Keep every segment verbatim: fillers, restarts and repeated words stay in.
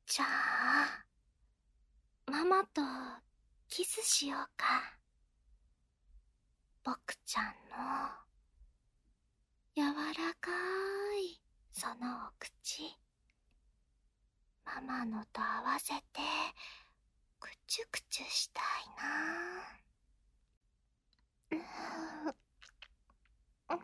じゃあ、ママとキスしようか。僕ちゃんの柔らかいそのお口、ママのと合わせてくちゅくちゅしたいな。うんうん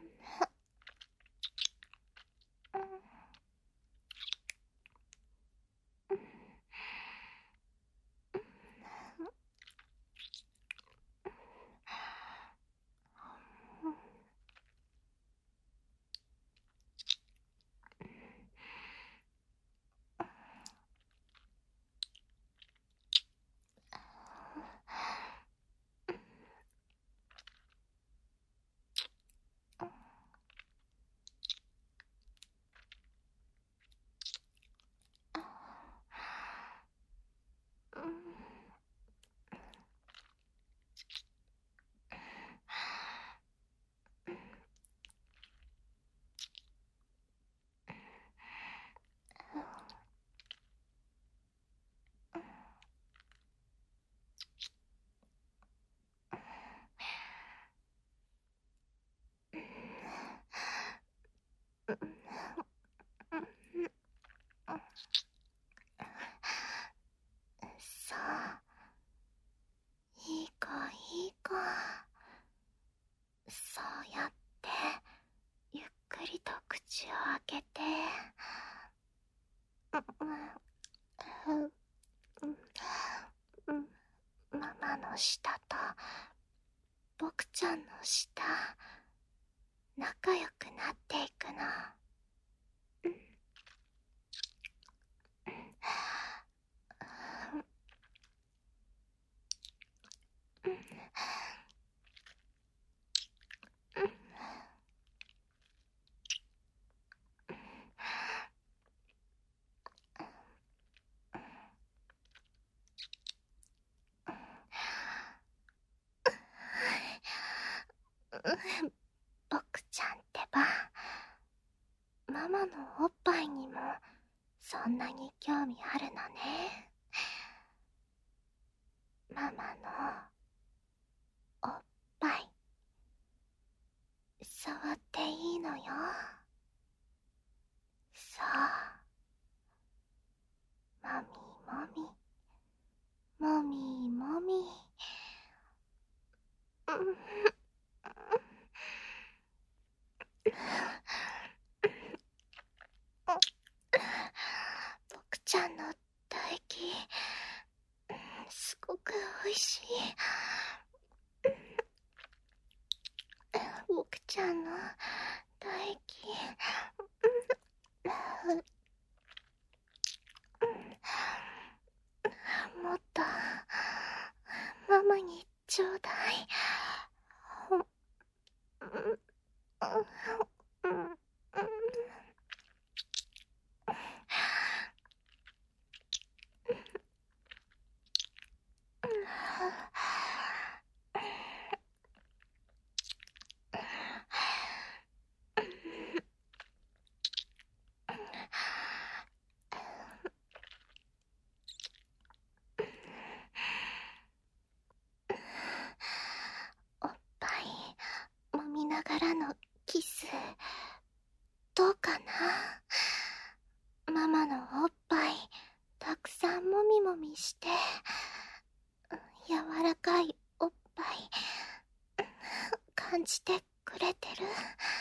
そう、いい子いい子。そうやってゆっくりと口を開けて、うんうんうんママの舌と僕ちゃんの舌、仲良くなっていくの。うんうんうん僕ちゃんってば、ママのおっぱいにもそんなに興味あるのね。ママのおっぱい触っていいのよ。そう、もみもみもみもみ、うん僕ちゃんの唾液、すごくおいしい。僕ちゃんの唾液、もっとママにちょうだい。おっぱい揉みながらのキス、どうかな。ママのおっぱいたくさんもみもみして、柔らかいおっぱい感じてくれてる。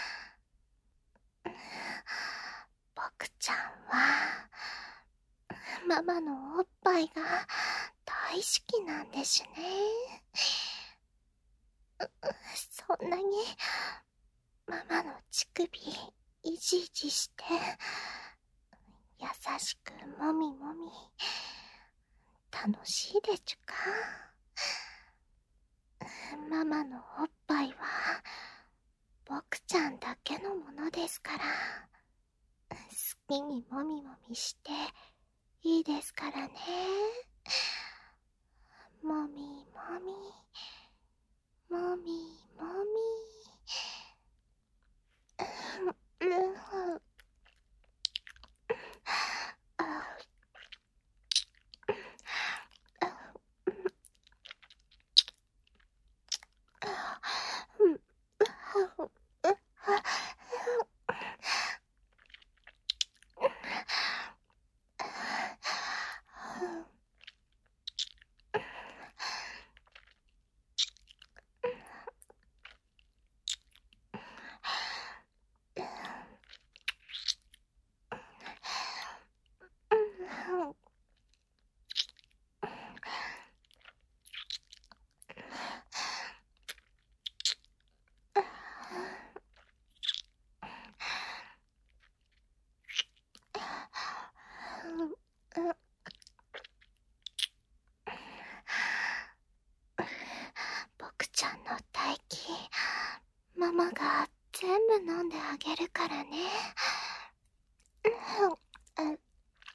僕ちゃんはママのおっぱいが大好きなんですね。そんなにママの乳首いじいじして優しくもみもみ楽しいでちゅか。ママのおっぱいは僕ちゃんだけのものですから、好きにもみもみしていいですからね。もみもみもみもみ、うん、あう僕ちゃんの唾液、ママが全部飲んであげるからね。うんうん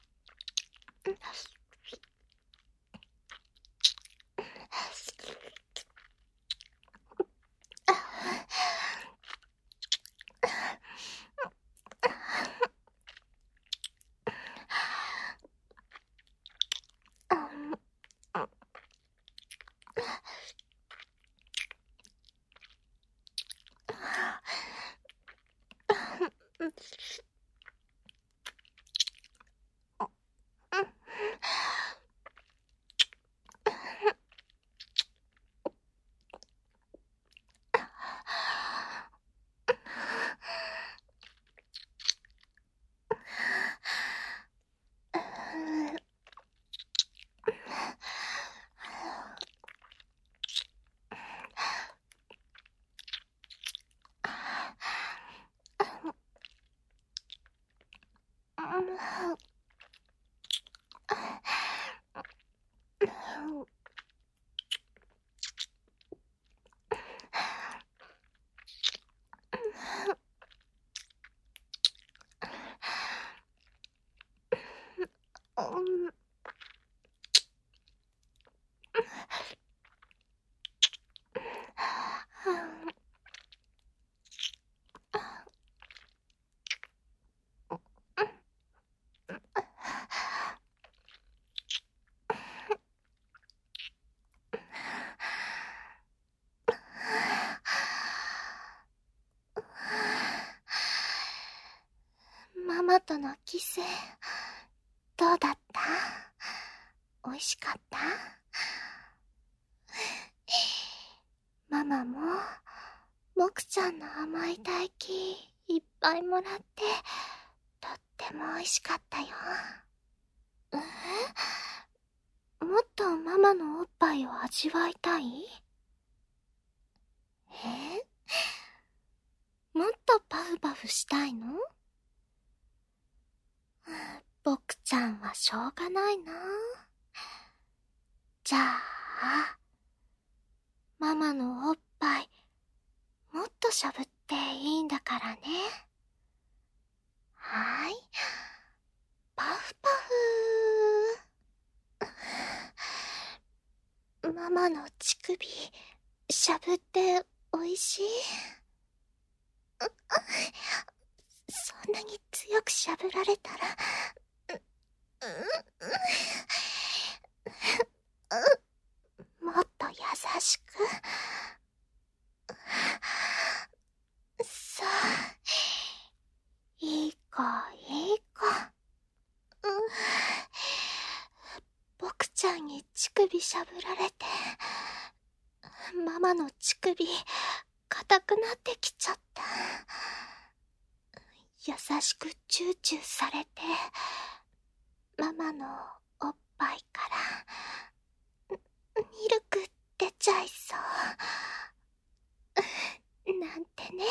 ママとのキス、どうだった？おいしかった？ママも、僕ちゃんの甘い唾液いっぱいもらって、とってもおいしかったよ。え？もっとママのおっぱいを味わいたい？え？もっとパフパフしたいの？僕ちゃんはしょうがないな。じゃあ、ママのおっぱい、もっとしゃぶっていいんだからね。はーい。パフパフ。ママの乳首、しゃぶっておいしい？そんなに強くしゃぶられたら、もっと優しく。さあ、いい子いい子。僕ちゃんに乳首しゃぶられて、ママの乳首硬くなってきちゃった。優しくチューチューされて、ママのおっぱいからミルク出ちゃいそうなんてね。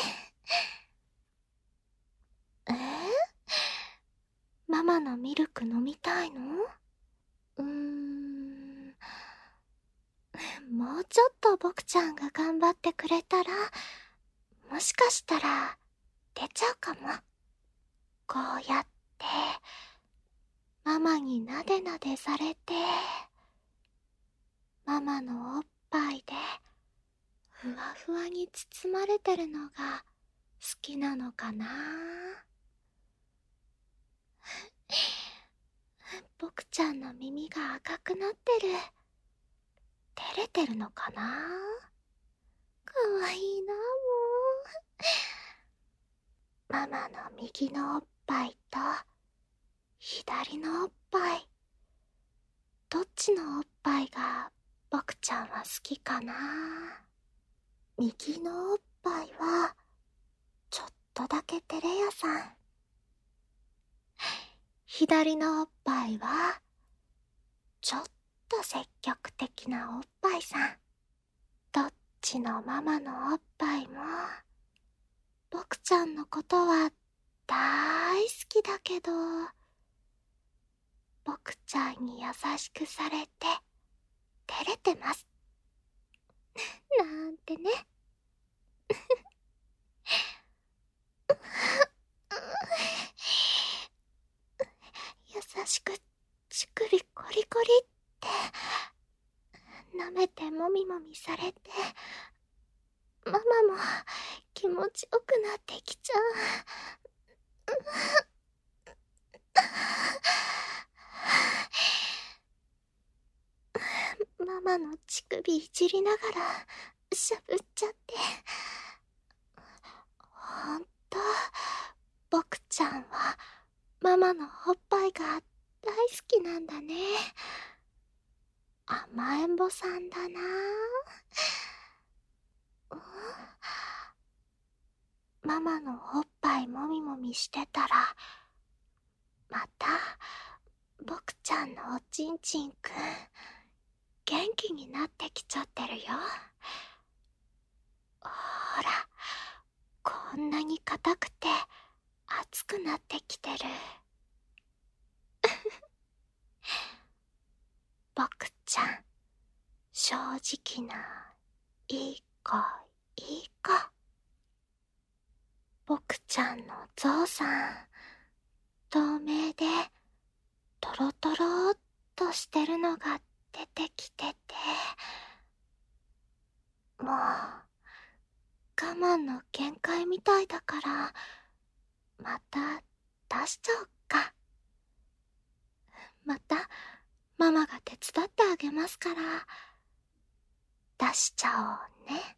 えー、ママのミルク飲みたいの？うーん、もうちょっと僕ちゃんが頑張ってくれたら、もしかしたら出ちゃうかも。こうやってママになでなでされて、ママのおっぱいでふわふわに包まれてるのが好きなのかな。僕ちゃんの耳が赤くなってる。照れてるのかな。かわいいなもう。ママの右のおっぱいと左のおっぱい、どっちのおっぱいが僕ちゃんは好きかな。右のおっぱいはちょっとだけ照れ屋さん。左のおっぱいはちょっと積極的なおっぱいさん。どっちのママのおっぱいも僕ちゃんのことは大好きだけど、僕僕ちゃんに優しくされて照れてますなんてね。優しく乳首コリコリって舐めてもみもみされて、ママも気持ちよくなってきちゃう。ママの乳首いじりながらしゃぶっちゃって、ほんと僕ちゃんはママのおっぱいが大好きなんだね。甘えん坊さんだな。ママのおっぱいもみもみしてたら、また僕ちゃんのおちんちんくん元気になってきちゃってるよ。ほら、こんなに硬くて熱くなってきてる。僕ちゃん、正直ないい子いい子。僕ちゃんのゾウさん、透明でトロトロっとしてるのが出てきてて、もう我慢の限界みたいだから、また出しちゃおっか。またママが手伝ってあげますから、出しちゃおうね。